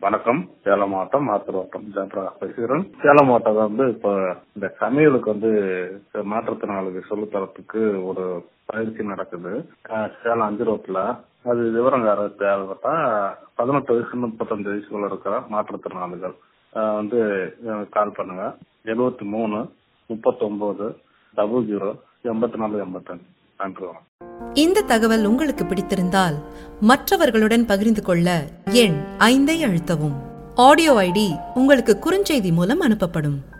வணக்கம். சேலம் மாவட்டம் மாத்தூர் ஜெயபிரகாஷ் பேசுகிறேன். சேலம் மாவட்டம் இப்போ இந்த சமையலுக்கு மாற்றுத்திறனாளிகள் சொல்லித்தரத்துக்கு ஒரு பயிற்சி நடக்குது சேலம் 5 ரோட்ல. அது விவரங்கார தேவைப்பட்டா 18 வயசு 35 வயசுக்குள்ள இருக்கிற மாற்றுத்திறனாளிகள் கால் பண்ணுங்க. 73 39 00 84 85. நன்றி. இந்த தகவல் உங்களுக்கு பிடித்திருந்தால் மற்றவர்களுடன் பகிர்ந்து கொள்ள எண் 5 அழுத்தவும். ஆடியோ ஐடி உங்களுக்கு குறுஞ்செய்தி மூலம் அனுப்பப்படும்.